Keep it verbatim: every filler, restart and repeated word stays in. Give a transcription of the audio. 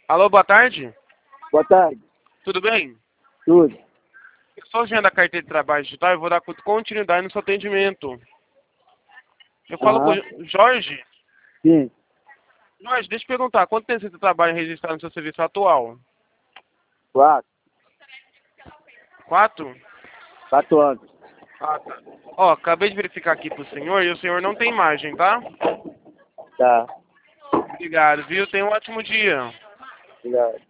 Alô, boa tarde. Boa tarde. Tudo bem? Tudo. Eu sou o Jean da Carteira de Trabalho Digital e vou dar continuidade no seu atendimento. Eu falo com Aham. o Jorge. Sim. Jorge, deixa eu perguntar, quanto tempo você trabalha registrado no seu serviço atual? Quatro. Quatro? Quatro anos. Ah, tá. Ó, acabei de verificar aqui pro senhor e o senhor não tem imagem, tá? Tá. Obrigado, viu? Tenha um ótimo dia. Obrigado.